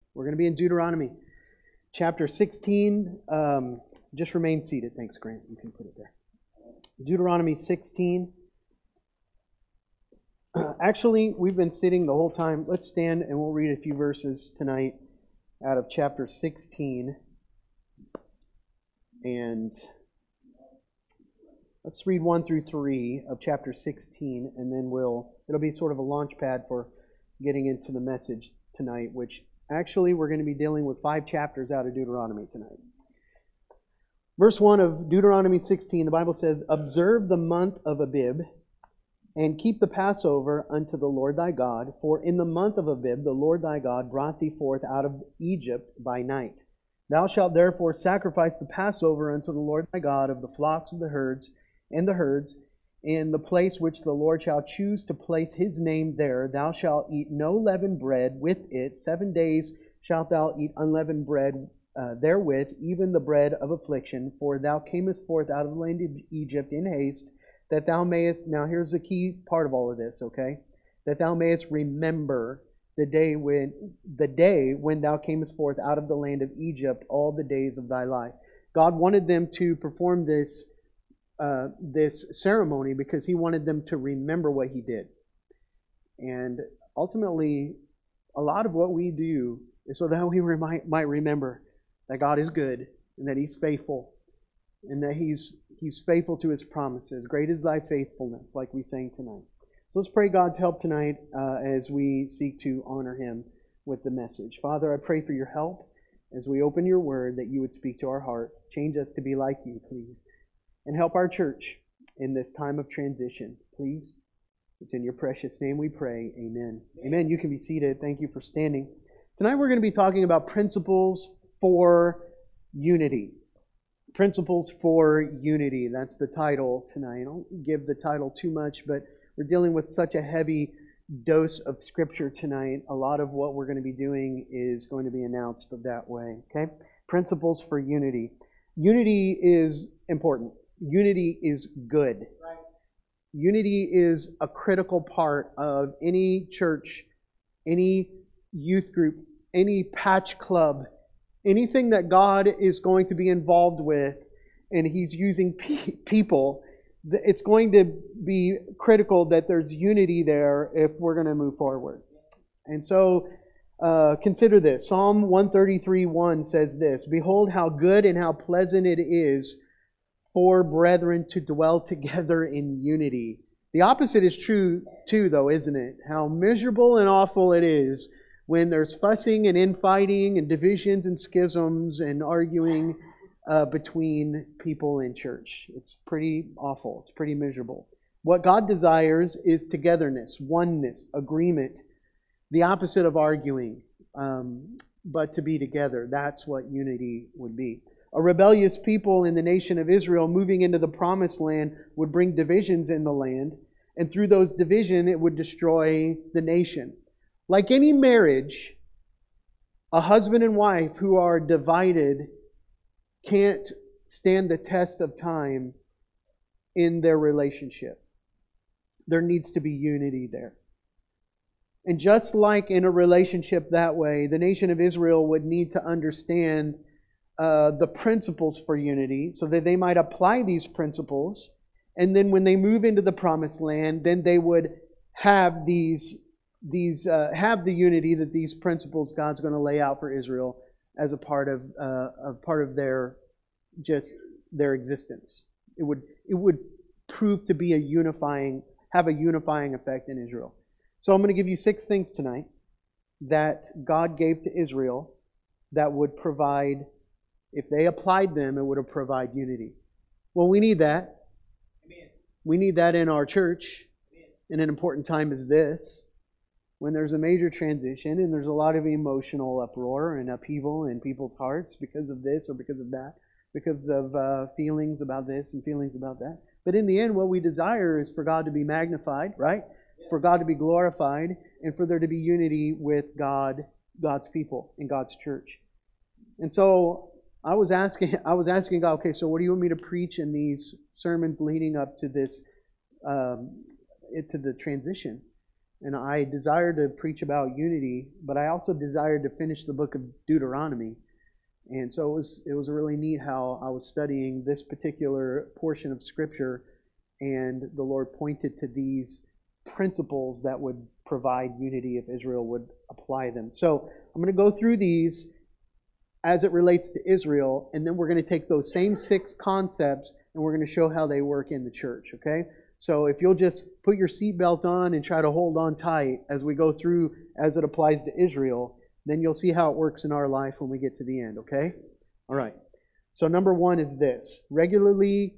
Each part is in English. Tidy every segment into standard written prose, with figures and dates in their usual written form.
We're going to be in Deuteronomy chapter 16. Just remain seated. Thanks, Grant. You can put it there. Deuteronomy 16. Actually, we've been sitting the whole time. Let's stand and we'll read a few verses tonight out of chapter 16. And let's read 1 through 3 of chapter 16, and then it'll be sort of a launch pad for getting into the message tonight, which actually we're going to be dealing with 5 chapters out of Deuteronomy tonight. Verse 1 of Deuteronomy 16, the Bible says, "Observe the month of Abib, and keep the Passover unto the Lord thy God, for in the month of Abib the Lord thy God brought thee forth out of Egypt by night. Thou shalt therefore sacrifice the Passover unto the Lord thy God of the flocks of the herds, in the place which the Lord shall choose to place his name there. Thou shalt eat no leavened bread with it. 7 days shalt thou eat unleavened bread therewith, even the bread of affliction. For thou camest forth out of the land of Egypt in haste, that thou mayest," now here's the key part of all of this, okay? "That thou mayest remember the day when thou camest forth out of the land of Egypt all the days of thy life." God wanted them to perform this ceremony because He wanted them to remember what He did. And ultimately, a lot of what we do is so that we might remember that God is good and that He's faithful and that He's faithful to His promises. Great is thy faithfulness, like we sang tonight. So let's pray God's help tonight as we seek to honor Him with the message. Father, I pray for your help as we open your word, that you would speak to our hearts. Change us to be like you, please. And help our church in this time of transition, please. It's in your precious name we pray. Amen. Amen. You can be seated. Thank you for standing. Tonight we're going to be talking about principles for unity. Principles for unity. That's the title tonight. I don't give the title too much, but we're dealing with such a heavy dose of Scripture tonight. A lot of what we're going to be doing is going to be announced that way. Okay? Principles for unity. Unity is important. Unity is good. Right. Unity is a critical part of any church, any youth group, any patch club, anything that God is going to be involved with, and He's using people. It's going to be critical that there's unity there if we're going to move forward. And so consider this. Psalm 133:1 says this, "Behold how good and how pleasant it is for brethren to dwell together in unity." The opposite is true too, though, isn't it? How miserable and awful it is when there's fussing and infighting and divisions and schisms and arguing between people in church. It's pretty awful. It's pretty miserable. What God desires is togetherness, oneness, agreement, the opposite of arguing, but to be together. That's what unity would be. A rebellious people in the nation of Israel moving into the promised land would bring divisions in the land, and through those divisions it would destroy the nation. Like any marriage, a husband and wife who are divided can't stand the test of time in their relationship. There needs to be unity there. And just like in a relationship that way, the nation of Israel would need to understand the principles for unity so that they might apply these principles. And then when they move into the promised land, then they would have have the unity that these principles God's going to lay out for Israel as a part of their existence. It would prove to be have a unifying effect in Israel. So I'm going to give you 6 things tonight that God gave to Israel that would provide, if they applied them, it would have provide unity. Well, we need that. Amen. We need that in our church. Amen. In an important time as this, when there's a major transition and there's a lot of emotional uproar and upheaval in people's hearts because of this or because of that, because of feelings about this and feelings about that. But in the end, what we desire is for God to be magnified, right? Yeah. For God to be glorified, and for there to be unity with God's people in God's church. And so I was asking God, okay, so what do you want me to preach in these sermons leading up to this, to the transition? And I desired to preach about unity, but I also desired to finish the book of Deuteronomy. And so it was really neat how I was studying this particular portion of Scripture, and the Lord pointed to these principles that would provide unity if Israel would apply them. So I'm going to go through these as it relates to Israel, and then we're going to take those same 6 concepts and we're going to show how they work in the church, okay? So if you'll just put your seatbelt on and try to hold on tight as we go through as it applies to Israel, then you'll see how it works in our life when we get to the end, okay? All right. So number 1 is this: regularly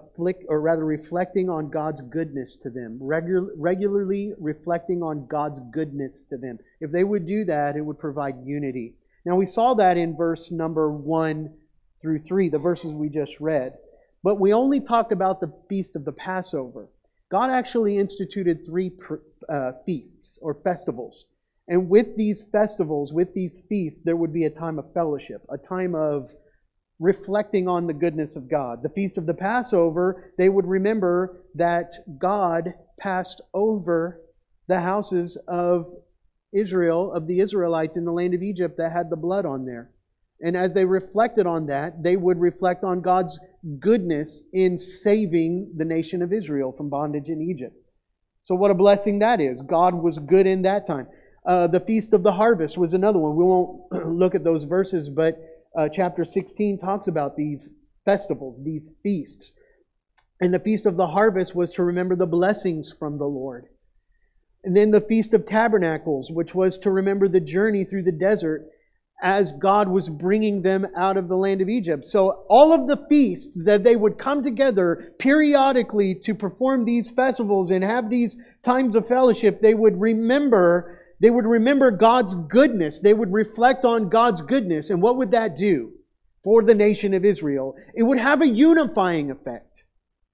reflecting on God's goodness to them. Regularly reflecting on God's goodness to them. If they would do that, it would provide unity. Now we saw that in verse number 1 through 3, the verses we just read. But we only talked about the feast of the Passover. God actually instituted 3 feasts or festivals. And with these festivals, with these feasts, there would be a time of fellowship, a time of reflecting on the goodness of God. The Feast of the Passover, they would remember that God passed over the houses of Israel, of the Israelites in the land of Egypt that had the blood on there. And as they reflected on that, they would reflect on God's goodness in saving the nation of Israel from bondage in Egypt. So what a blessing that is. God was good in that time. The Feast of the Harvest was another one. We won't look at those verses, but chapter 16 talks about these festivals, these feasts. And the Feast of the Harvest was to remember the blessings from the Lord. And then the Feast of Tabernacles, which was to remember the journey through the desert as God was bringing them out of the land of Egypt. So all of the feasts that they would come together periodically to perform these festivals and have these times of fellowship, they would remember God's goodness. They would reflect on God's goodness. And what would that do for the nation of Israel? It would have a unifying effect.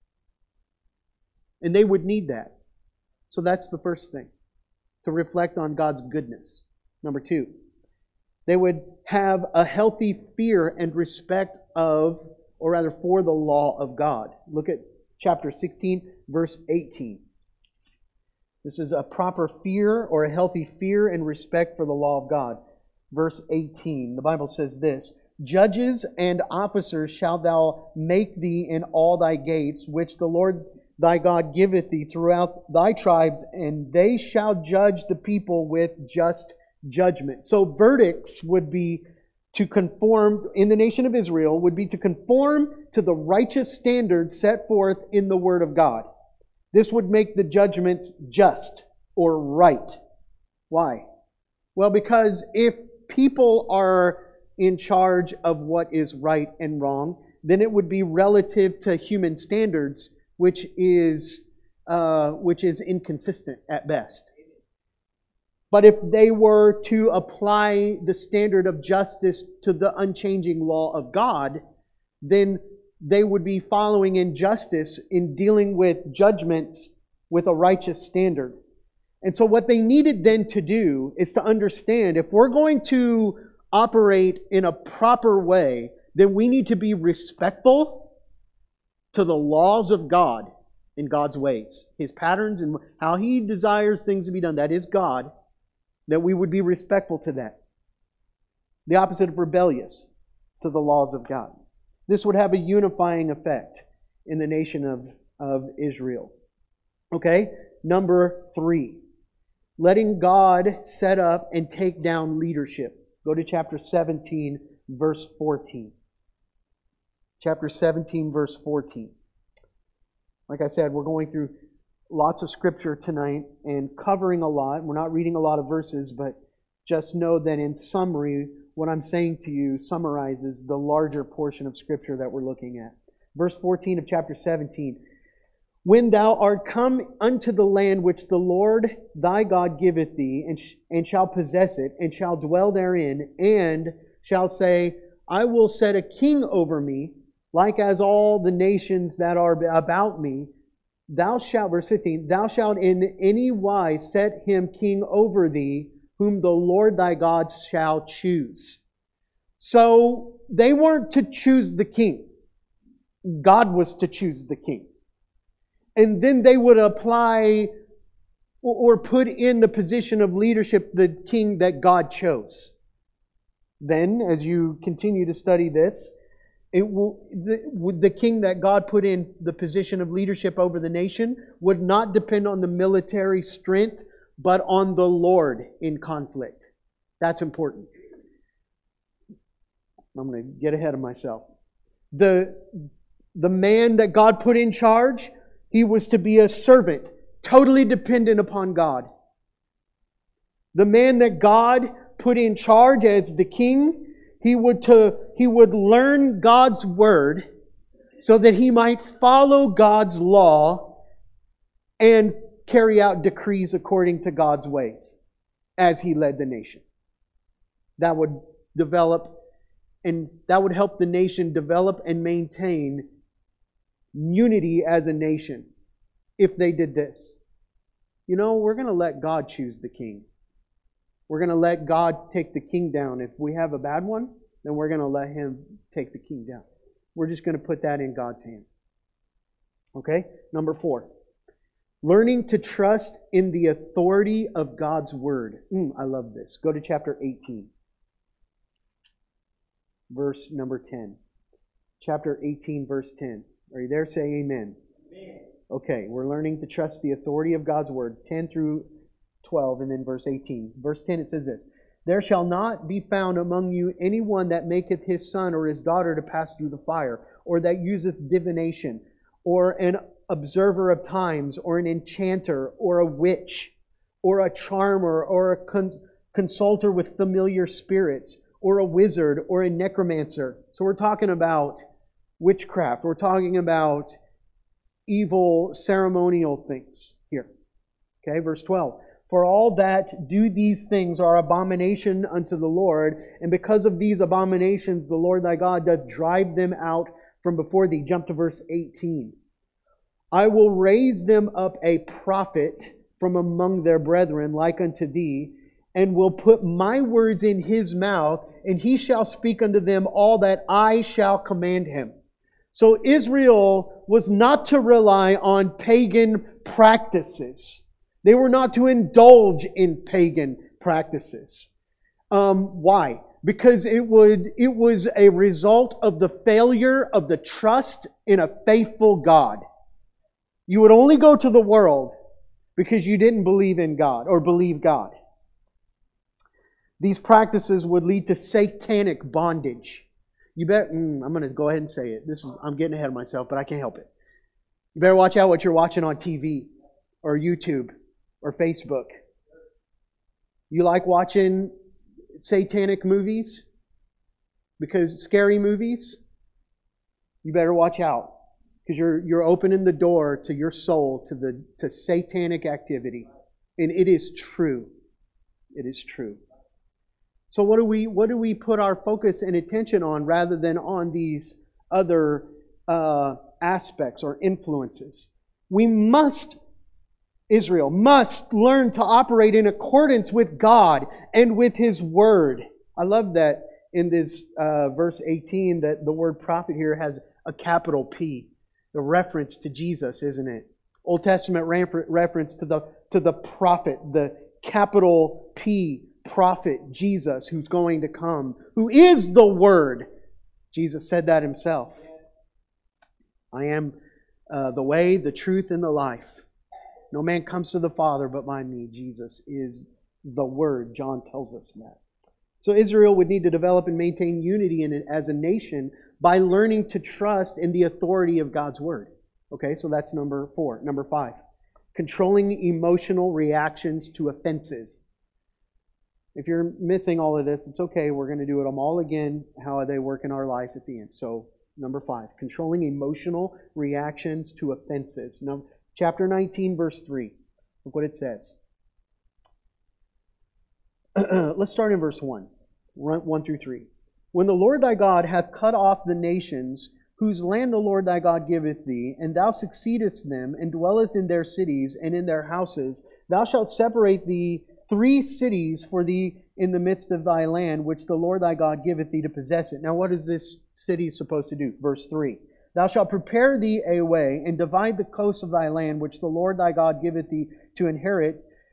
And they would need that. So that's the first thing, to reflect on God's goodness. Number 2, they would have a healthy fear and respect of, or rather for the law of God. Look at chapter 16, verse 18. This is a proper fear or a healthy fear and respect for the law of God. Verse 18, the Bible says this: "Judges and officers shalt thou make thee in all thy gates, which the Lord thy God giveth thee throughout thy tribes, and they shall judge the people with just judgment." So verdicts would be to conform, in the nation of Israel, would be to conform to the righteous standards set forth in the Word of God. This would make the judgments just or right. Why? Well, because if people are in charge of what is right and wrong, then it would be relative to human standards, which is inconsistent at best. But if they were to apply the standard of justice to the unchanging law of God, then they would be following in justice in dealing with judgments with a righteous standard. And so what they needed then to do is to understand, if we're going to operate in a proper way, then we need to be respectful to the laws of God in God's ways, His patterns and how He desires things to be done. That is God. That we would be respectful to that. The opposite of rebellious to the laws of God. This would have a unifying effect in the nation of Israel. Okay, number 3. Letting God set up and take down leadership. Go to chapter 17, verse 14. Chapter 17, verse 14. Like I said, we're going through lots of Scripture tonight and covering a lot. We're not reading a lot of verses, but just know that in summary, what I'm saying to you summarizes the larger portion of Scripture that we're looking at. Verse 14 of chapter 17. "When thou art come unto the land which the Lord thy God giveth thee, and shall possess it, and shall dwell therein, and shall say, I will set a king over me, like as all the nations that are about me, thou shalt," verse 15, "thou shalt in any wise set him king over thee, whom the Lord thy God shall choose." So they weren't to choose the king. God was to choose the king. And then they would apply or put in the position of leadership the king that God chose. Then, as you continue to study this, the king that God put in the position of leadership over the nation would not depend on the military strength, but on the Lord in conflict. That's important. I'm going to get ahead of myself. The man that God put in charge, he was to be a servant, totally dependent upon God. The man that God put in charge as the king, he would learn God's word so that he might follow God's law and carry out decrees according to God's ways as he led the nation. That would develop, and that would help the nation develop and maintain unity as a nation if they did this. We're going to let God choose the king. We're going to let God take the king down. If we have a bad one, then we're going to let him take the king down. We're just going to put that in God's hands. Okay? Number 4. Learning to trust in the authority of God's word. I love this. Go to chapter 18. Verse number 10. Chapter 18, verse 10. Are you there? Say amen. Amen. Okay, we're learning to trust the authority of God's word. 10 through 12, and then verse 18. Verse 10, it says this: There shall not be found among you anyone that maketh his son or his daughter to pass through the fire, or that useth divination, or an observer of times, or an enchanter, or a witch, or a charmer, or a consulter with familiar spirits, or a wizard, or a necromancer. So we're talking about witchcraft. We're talking about evil ceremonial things here. Okay, verse 12. For all that do these things are abomination unto the Lord, and because of these abominations the Lord thy God doth drive them out from before thee. Jump to verse 18. I will raise them up a prophet from among their brethren like unto thee, and will put my words in his mouth, and he shall speak unto them all that I shall command him. So Israel was not to rely on pagan practices. They were not to indulge in pagan practices. Why? Because it was a result of the failure of the trust in a faithful God. You would only go to the world because you didn't believe in God or believe God. These practices would lead to satanic bondage. You better, I'm going to go ahead and say it. I'm getting ahead of myself, but I can't help it. You better watch out what you're watching on TV or YouTube or Facebook. You like watching satanic movies? Because scary movies? You better watch out. Because you're opening the door to your soul to satanic activity. And it is true. It is true. So what do we put our focus and attention on rather than on these other aspects or influences? Israel must learn to operate in accordance with God and with His Word. I love that in this verse 18 that the word prophet here has a capital P. The reference to Jesus, isn't it? Old Testament reference to the prophet, the capital P prophet, Jesus, who's going to come, who is the Word. Jesus said that Himself. I am the way, the truth, and the life. No man comes to the Father but by me. Jesus is the Word. John tells us that. So Israel would need to develop and maintain unity in it as a nation by learning to trust in the authority of God's Word. Okay, so that's number 4. Number 5. Controlling emotional reactions to offenses. If you're missing all of this, it's okay. We're going to do them all again, how they work in our life at the end. So, number 5. Controlling emotional reactions to offenses. Now, chapter 19, verse 3. Look what it says. Let's start in verse 1. 1 through 3. When the Lord thy God hath cut off the nations, whose land the Lord thy God giveth thee, and thou succeedest them, and dwellest in their cities and in their houses, thou shalt separate thee 3 cities for thee in the midst of thy land, which the Lord thy God giveth thee to possess it. Now what is this city supposed to do? Verse 3. Thou shalt prepare thee a way, and divide the coasts of thy land, which the Lord thy God giveth thee to inherit,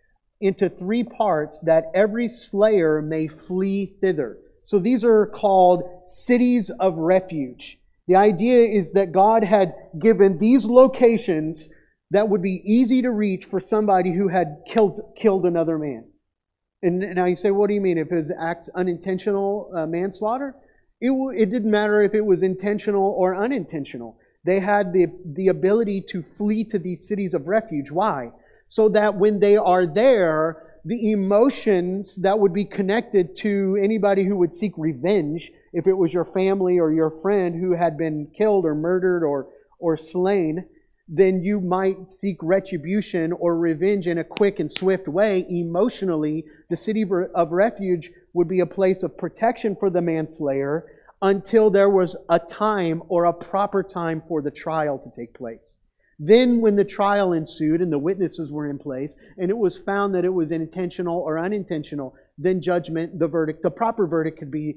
into 3 parts, that every slayer may flee thither. So these are called cities of refuge. The idea is that God had given these locations that would be easy to reach for somebody who had killed another man. And now you say, what do you mean? If it was unintentional manslaughter? It didn't matter if it was intentional or unintentional. They had the ability to flee to these cities of refuge. Why? So that when they are there, the emotions that would be connected to anybody who would seek revenge, if it was your family or your friend who had been killed or murdered or slain, then you might seek retribution or revenge in a quick and swift way. Emotionally, the city of refuge would be a place of protection for the manslayer until there was a time or a proper time for the trial to take place. Then when the trial ensued and the witnesses were in place and it was found that it was intentional or unintentional, then judgment, the verdict, the proper verdict could be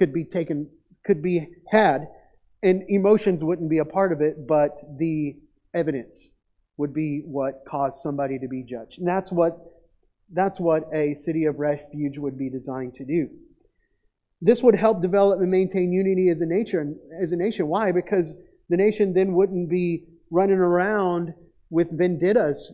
had, and emotions wouldn't be a part of it, but the evidence would be what caused somebody to be judged. And that's what a city of refuge would be designed to do. This would help develop and maintain unity as a nation. Why? Because the nation then wouldn't be running around with vendettas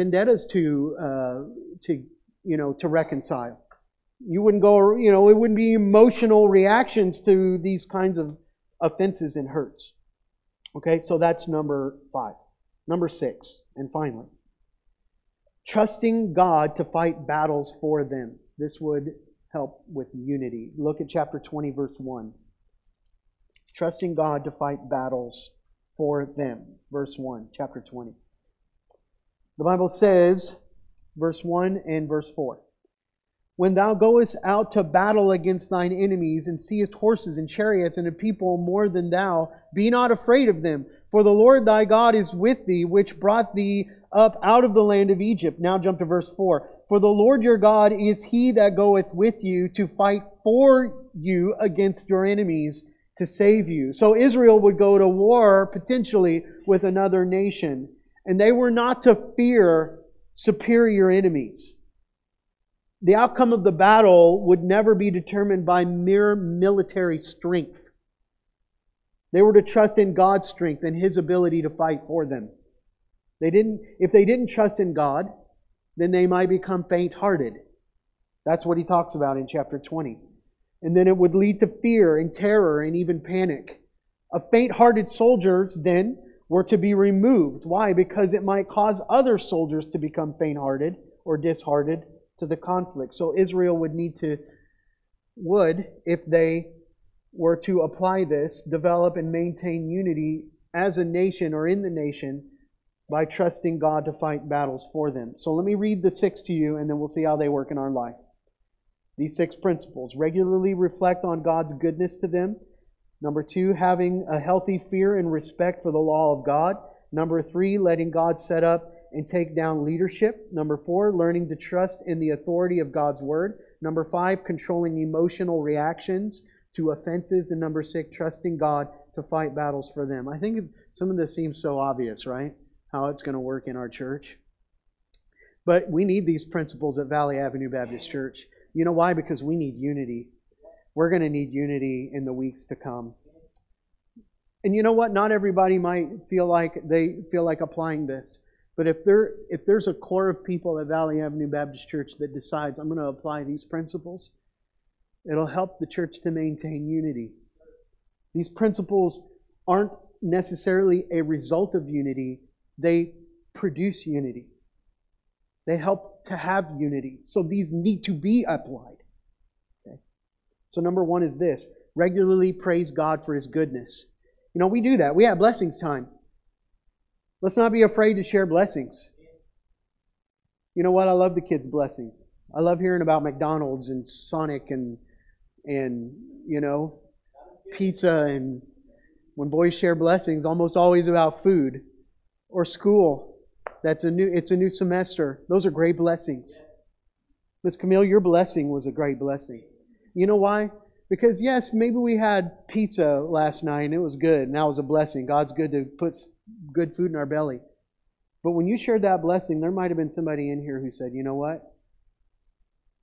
to reconcile. You wouldn't go, it wouldn't be emotional reactions to these kinds of offenses and hurts. Okay, so that's number 5. Number 6, and finally, trusting God to fight battles for them. This would help with unity. Look at chapter 20, verse 1. Trusting God to fight battles for them. Verse 1, chapter 20. The Bible says, verse 1 and verse 4. When thou goest out to battle against thine enemies, and seest horses and chariots and a people more than thou, be not afraid of them. For the Lord thy God is with thee, which brought thee up out of the land of Egypt. Now jump to verse 4. For the Lord your God is he that goeth with you to fight for you against your enemies, to save you. So Israel would go to war potentially with another nation, and they were not to fear superior enemies. The outcome of the battle would never be determined by mere military strength. They were to trust in God's strength and His ability to fight for them. If they didn't trust in God, then they might become faint-hearted. That's what he talks about in chapter 20. And then it would lead to fear and terror and even panic. Faint-hearted soldiers then were to be removed. Why? Because it might cause other soldiers to become faint-hearted or disheartened to the conflict. So Israel would, if they were to apply this, develop and maintain unity as a nation or in the nation by trusting God to fight battles for them. So let me read the 6 to you, and then we'll see how they work in our life. These 6 principles. Regularly reflect on God's goodness to them. Number 2, having a healthy fear and respect for the law of God. Number 3, letting God set up and take down leadership. Number 4, learning to trust in the authority of God's Word. Number 5, controlling emotional reactions to offenses. And number 6, trusting God to fight battles for them. I think some of this seems so obvious, right? How it's going to work in our church. But we need these principles at Valley Avenue Baptist Church. You know why? Because we need unity. We're going to need unity in the weeks to come. And you know what? Not everybody might feel like applying this. But if there's a core of people at Valley Avenue Baptist Church that decides, I'm going to apply these principles, it'll help the church to maintain unity. These principles aren't necessarily a result of unity. They produce unity. They help to have unity. So these need to be applied. Okay. So number 1 is this. Regularly praise God for His goodness. You know, we do that. We have blessings time. Let's not be afraid to share blessings. You know what? I love the kids' blessings. I love hearing about McDonald's and Sonic and pizza, and when boys share blessings, almost always about food or school. It's a new semester. Those are great blessings. Miss Camille, your blessing was a great blessing. You know why? Because yes, maybe we had pizza last night and it was good, and that was a blessing. God's good to put good food in our belly. But when you shared that blessing, there might have been somebody in here who said, you know what?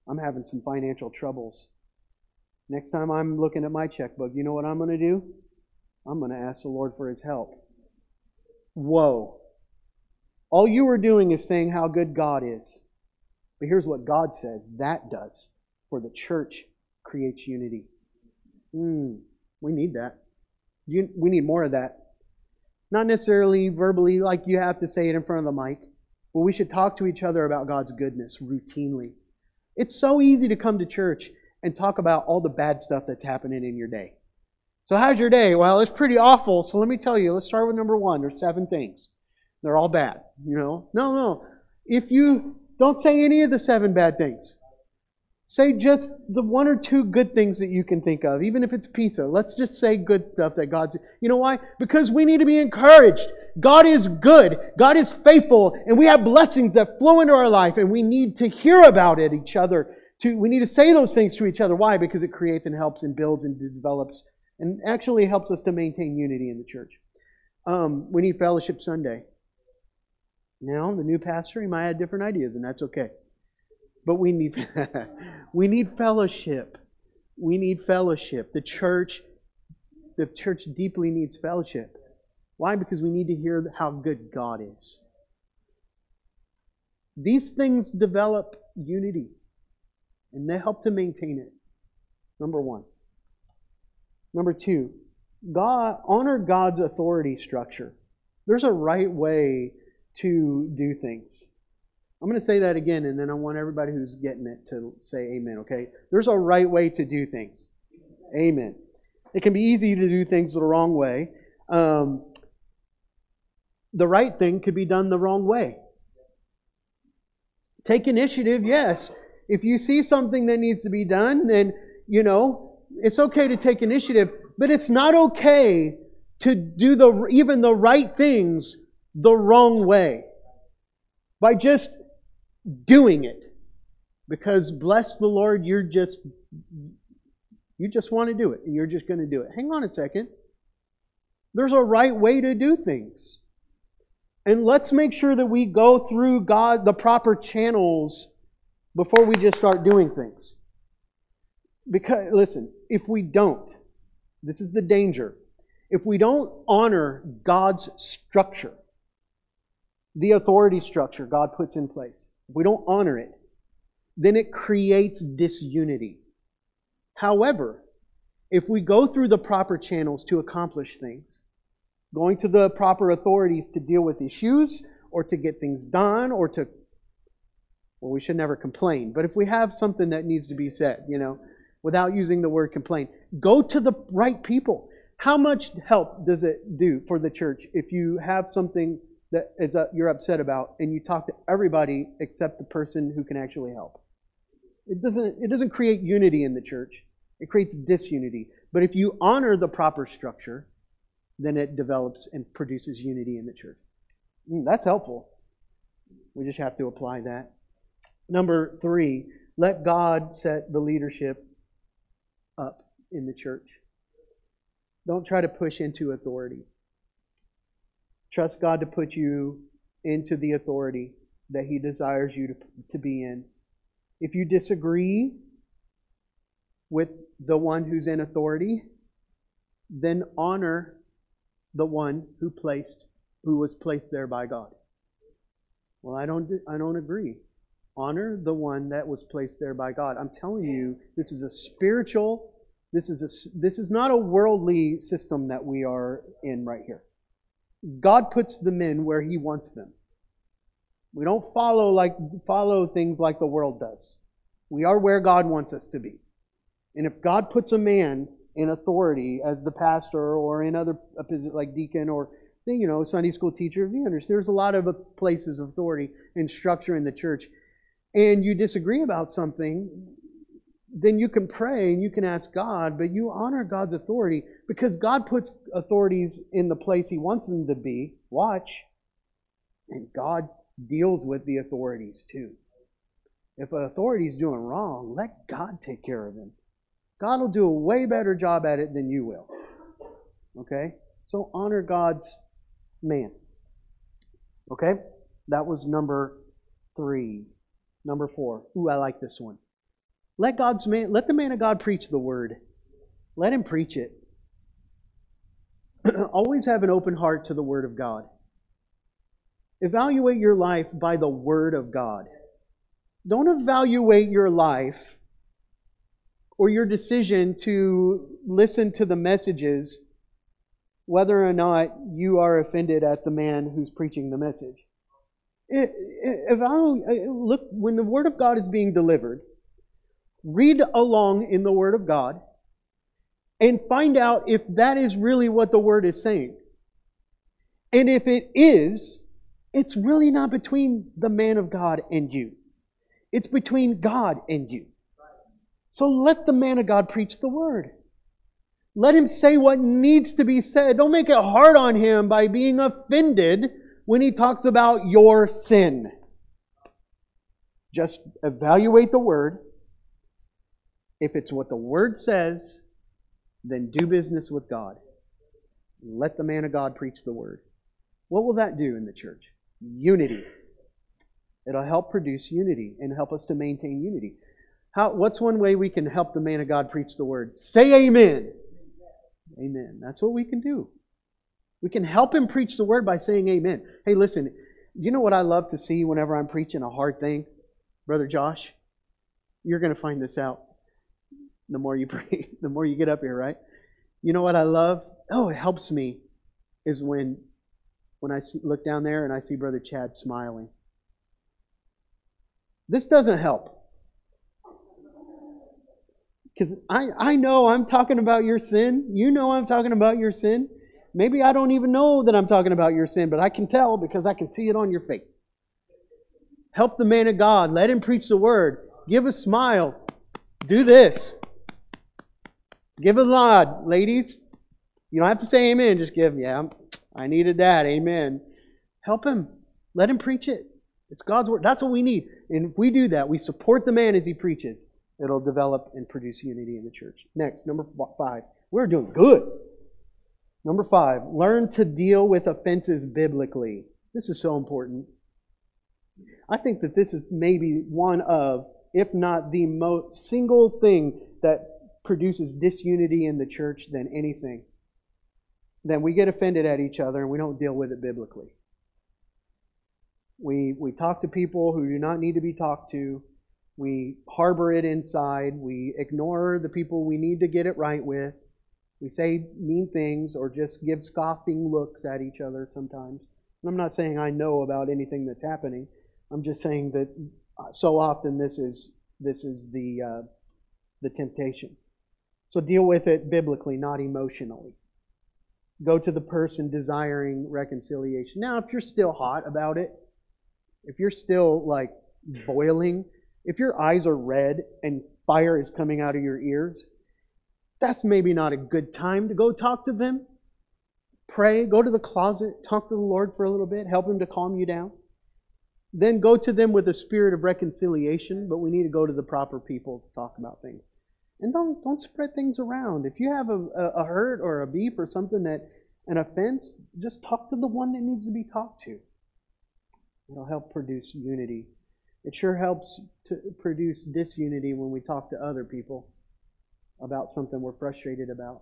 I'm having some financial troubles. Next time I'm looking at my checkbook, you know what I'm going to do? I'm going to ask the Lord for His help. Whoa. All you are doing is saying how good God is. But here's what God says that does for the church creates unity. We need that. We need more of that. Not necessarily verbally like you have to say it in front of the mic, but we should talk to each other about God's goodness routinely. It's so easy to come to church and talk about all the bad stuff that's happening in your day. So how's your day? Well, it's pretty awful. So let me tell you, let's start with number 1. There's 7 things. They're all bad. No. If you don't say any of the 7 bad things, say just the 1 or 2 good things that you can think of, even if it's pizza. Let's just say good stuff that God's... You know why? Because we need to be encouraged. God is good. God is faithful. And we have blessings that flow into our life. And we need to hear about it each other. We need to say those things to each other. Why? Because it creates and helps and builds and develops and actually helps us to maintain unity in the church. We need Fellowship Sunday. Now, the new pastor, he might have different ideas, and that's okay. But we need fellowship. We need fellowship. The church deeply needs fellowship. Why? Because we need to hear how good God is. These things develop unity, and they help to maintain it. Number 1. Number 2, honor God's authority structure. There's a right way to do things. I'm going to say that again, and then I want everybody who's getting it to say amen, okay? There's a right way to do things. Amen. It can be easy to do things the wrong way. The right thing could be done the wrong way. Take initiative, yes. If you see something that needs to be done, then, it's okay to take initiative, but it's not okay to do even the right things the wrong way by just doing it. Because bless the Lord, you just want to do it, and you're just going to do it. Hang on a second. There's a right way to do things. And let's make sure that we go through the proper channels before we just start doing things. Because, listen, if we don't, this is the danger. If we don't honor God's structure, the authority structure God puts in place, if we don't honor it, then it creates disunity. However, if we go through the proper channels to accomplish things, going to the proper authorities to deal with issues or to get things done or we should never complain. But if we have something that needs to be said, without using the word complain, go to the right people. How much help does it do for the church if you have something that you're upset about and you talk to everybody except the person who can actually help? It doesn't create unity in the church. It creates disunity. But if you honor the proper structure, then it develops and produces unity in the church. That's helpful. We just have to apply that. Number 3, let God set the leadership up in the church. Don't try to push into authority. Trust God to put you into the authority that He desires you to be in. If you disagree with the one who's in authority, then honor the one who was placed there by God. Well, I don't agree. Honor the one that was placed there by God. I'm telling you, this is a spiritual, this is not a worldly system that we are in right here. God puts the men where He wants them. We don't follow things like the world does. We are where God wants us to be. And if God puts a man in authority as the pastor or in other like deacon or Sunday school teachers, there's a lot of places of authority and structure in the church, and you disagree about something, then you can pray and you can ask God, but you honor God's authority because God puts authorities in the place He wants them to be. Watch. And God deals with the authorities too. If an authority is doing wrong, let God take care of him. God will do a way better job at it than you will. Okay? So honor God's man. Okay? That was number 3. Number 4. Ooh, I like this one. Let the man of God preach the word. Let him preach it. Always have an open heart to the word of God. Evaluate your life by the word of God. Don't evaluate your life or your decision to listen to the messages whether or not you are offended at the man who's preaching the message. Look, when the Word of God is being delivered, read along in the Word of God and find out if that is really what the Word is saying. And if it is, it's really not between the man of God and you. It's between God and you. So let the man of God preach the Word. Let him say what needs to be said. Don't make it hard on him by being offended when he talks about your sin. Just evaluate the Word. If it's what the Word says, then do business with God. Let the man of God preach the Word. What will that do in the church? Unity. It'll help produce unity and help us to maintain unity. What's one way we can help the man of God preach the Word? Say amen. Amen. That's what we can do. We can help him preach the Word by saying amen. Hey, listen, you know what I love to see whenever I'm preaching a hard thing? Brother Josh, you're going to find this out the more you pray, the more you get up here, right? You know what I love? Oh, it helps me is when I look down there and I see Brother Chad smiling. This doesn't help. Because I know I'm talking about your sin. You know I'm talking about your sin. Maybe I don't even know that I'm talking about your sin, but I can tell because I can see it on your face. Help the man of God. Let him preach the Word. Give a smile. Do this. Give a nod, ladies. You don't have to say amen. Just give, yeah, I needed that. Amen. Help him. Let him preach it. It's God's Word. That's what we need. And if we do that, we support the man as he preaches. It'll develop and produce unity in the church. Next, number 5. We're doing good. Number 5, learn to deal with offenses biblically. This is so important. I think that this is maybe one of, if not the most single thing that produces disunity in the church than anything. Then we get offended at each other and we don't deal with it biblically. We talk to people who do not need to be talked to. We harbor it inside. We ignore the people we need to get it right with. We say mean things or just give scoffing looks at each other sometimes. And I'm not saying I know about anything that's happening. I'm just saying that so often this is the temptation. So deal with it biblically, not emotionally. Go to the person desiring reconciliation. Now, if you're still hot about it, if you're still like boiling, if your eyes are red and fire is coming out of your ears, that's maybe not a good time to go talk to them. Pray, go to the closet, talk to the Lord for a little bit, help Him to calm you down. Then go to them with a spirit of reconciliation, but we need to go to the proper people to talk about things. And don't spread things around. If you have a hurt or a beef or something an offense, just talk to the one that needs to be talked to. It'll help produce unity. It sure helps to produce disunity when we talk to other people about something we're frustrated about.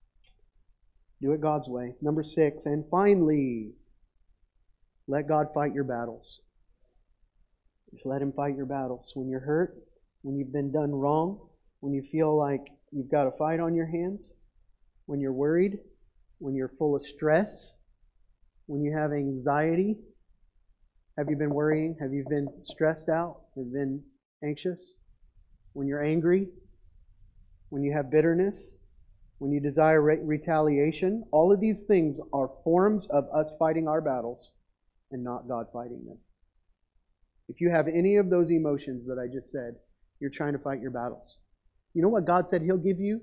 Do it God's way. Number 6, and finally, let God fight your battles. Just let Him fight your battles. When you're hurt, when you've been done wrong, when you feel like you've got a fight on your hands, when you're worried, when you're full of stress, when you have anxiety. Have you been worrying? Have you been stressed out? Have you been anxious? When you're angry? When you have bitterness? When you desire retaliation? All of these things are forms of us fighting our battles and not God fighting them. If you have any of those emotions that I just said, you're trying to fight your battles. You know what God said He'll give you?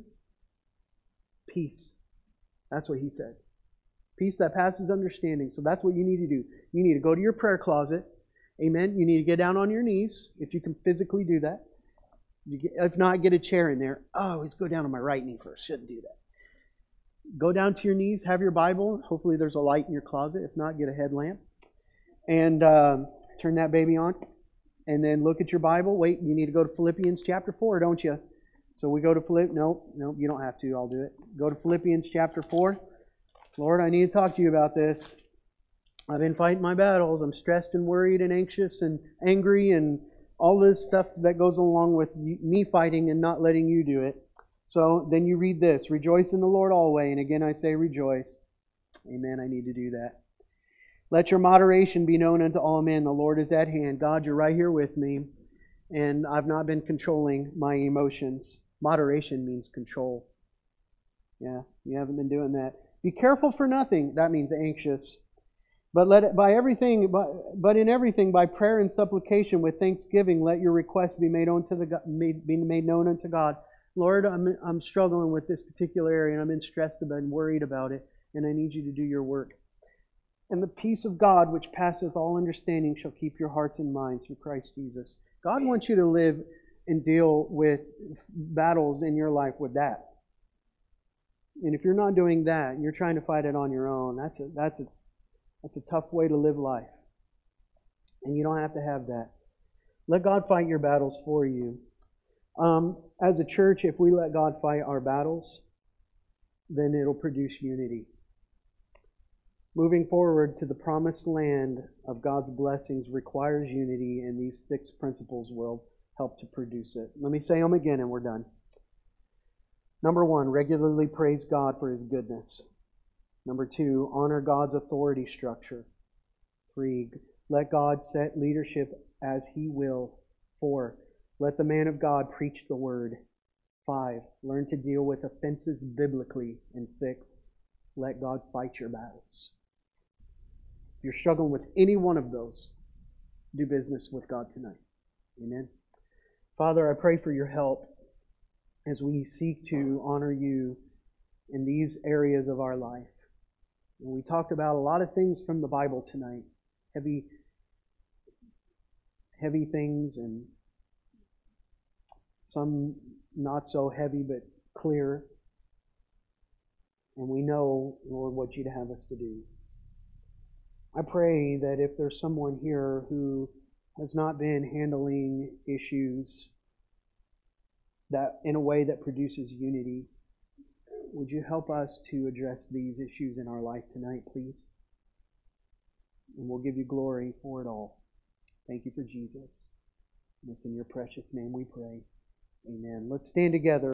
Peace. That's what He said. Peace that passes understanding. So that's what you need to do. You need to go to your prayer closet. Amen. You need to get down on your knees if you can physically do that. If not, get a chair in there. Oh, let's go down on my right knee first. Shouldn't do that. Go down to your knees. Have your Bible. Hopefully there's a light in your closet. If not, get a headlamp. And turn that baby on. and then look at your Bible. Wait, you need to go to Philippians chapter 4, don't you? So we go to no, you don't have to. I'll do it. Go to Philippians chapter 4. Lord, I need to talk to you about this. I've been fighting my battles. I'm stressed and worried and anxious and angry and all this stuff that goes along with me fighting and not letting you do it. So then you read this. Rejoice in the Lord always. And again I say rejoice. Amen. I need to do that. Let your moderation be known unto all men. The Lord is at hand. God, you're right here with me. And I've not been controlling my emotions. Moderation means control. Yeah, you haven't been doing that. Be careful for nothing. That means anxious. But in everything by prayer and supplication with thanksgiving, let your requests be made known unto God. Lord, I'm struggling with this particular area, and I've been stressed about and worried about it, and I need you to do your work. And the peace of God, which passeth all understanding, shall keep your hearts and minds through Christ Jesus. God wants you to live and deal with battles in your life with that. And if you're not doing that, and you're trying to fight it on your own, that's a tough way to live life. And you don't have to have that. Let God fight your battles for you. As a church, if we let God fight our battles, then it'll produce unity. Moving forward to the promised land of God's blessings requires unity, and these 6 principles will help to produce it. Let me say them again and we're done. Number 1, regularly praise God for His goodness. Number 2, honor God's authority structure. 3, let God set leadership as He will. 4, let the man of God preach the word. 5, learn to deal with offenses biblically. And 6, let God fight your battles. If you're struggling with any one of those, do business with God tonight. Amen. Father, I pray for your help as we seek to honor you in these areas of our life. And we talked about a lot of things from the Bible tonight. Heavy things and some not so heavy but clear. And we know, Lord, what you'd have us to do. I pray that if there's someone here who has not been handling issues that in a way that produces unity, would you help us to address these issues in our life tonight, please? And we'll give you glory for it all. Thank you for Jesus. And it's in your precious name we pray. Amen. Let's stand together.